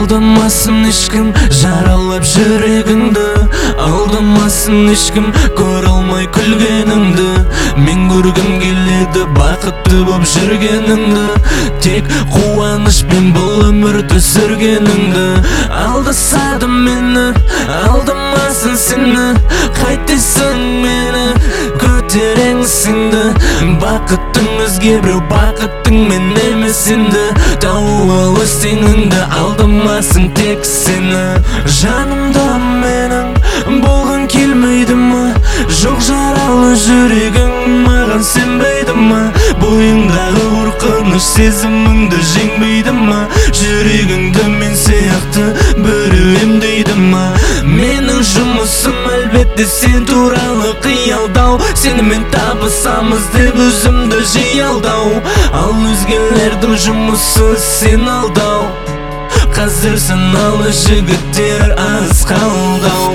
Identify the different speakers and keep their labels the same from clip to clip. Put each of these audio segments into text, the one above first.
Speaker 1: Алдамасын ешкім жаралап жүрегіңді, алдамасын ешкім көре алмай күлгеніңді. Мен көргім келеді бақытты боп жүргеніңді, тек қуанышпен бұл өмірді сүргеніңді. Алдасады мені, алдамасын сені, қайтесің мені, көтереңсіңді. Бақыттың өзге біреу, бақыттың мен емес енді. Тауып ал өз теңіңді, алдамасын тек сені. Жанымда менің болғың келмейді ма? Жоқ жаралы жүрегің маған сенбейді ма? Бойыңдағы қорқыныш сезіміңді жеңбейді ма? Жүрегіңді мен сияқты біреу емдейді ма? Менің жұмысым әлбетте сен туралы қиялдау, сенімен табысамыз деп өзімді жиі алдау. Ал өзгелердің жұмысы сен алдау. Қазір саналы жігіттер аз қалдау.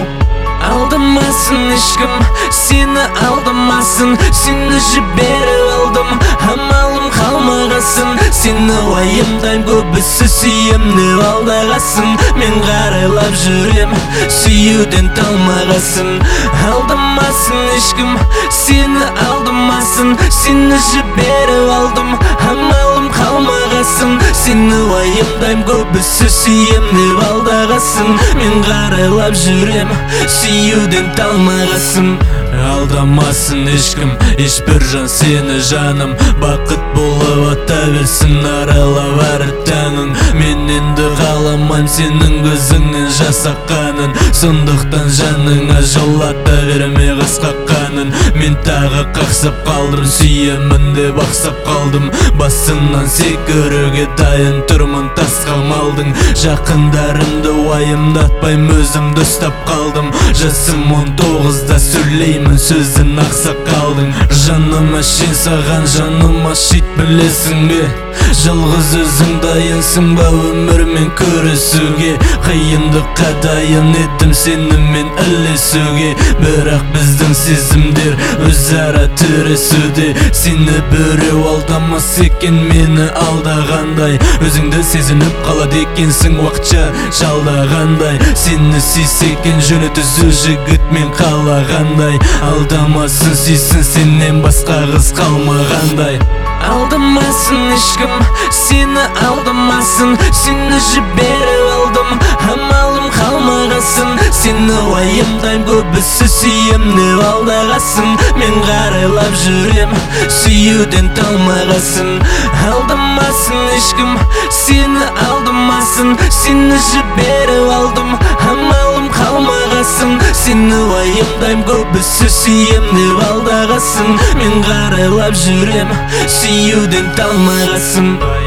Speaker 1: Алдамасын ешкім, сені алдамасын, сені жіберіп алдым, амалым қалмағасын. Сені уайымдайм, көбісі сүйем деп алдағасын. Мен қарайлап жүрем, сүюден талмағасын. Алдамасын ешкім, сені алдамасын, сені жіберіп алдым, амалым қалмағасын. Сені уайымдайм, көбісі сүйем деп алдағасын. Мен қарайлап жүрем, сүюден талмағасын. Алдамасын ешкім, ешбір жан сені жаным, бақыт болып ата берсін аралап әрі таңың. Мен енді қаламайм сенің көзіңнен жасаққанын, сондықтан жаныңа жолата берме қасқаққанын. Мен тағы қақсап қалдым, сүйемін деп ақсап қалдым, басымнан секіруге дайын тұрмын тасқа малдың. Жақындарымды уайымдатпайм, өзімді ұстап қалдым. Жасым 19-да сөйлеймін сөзін ақсақ қалдың. Жаным әшейін саған, жаным ашит білесің бе? Жалғыз өзің дайынсың ба өмірмен көрісуге? Қиындыққа дайын едім сенімен ілесуге, бірақ біздің сезімдер өзара тіресуде. Сені біреу алдамас екен мені алдағандай, өзіңді сезініп қалады екенсің уақытша жалдағандай. Сені сүйсекен жөні түзу жігіт мен қалағандай, алдамасын сүйсін сенен басқа қыз қалмағандай. Алдамасын ешкім, сені алдамасын, сені жіберіп алдым, амалым қалмағасын. Сені уайымдайм, көбісі сүйем деп алдағасын. Мен қарайлап жүрем, сүюден талмағасын. Алдамасын ешкім, сені алдамасын, сені жіберіп алдым, амалым қалмағасын. Сені уайымдайм, көбісі сүйем деп алдағасын. Мен қарайлап жүрем, сүюден талмағасын.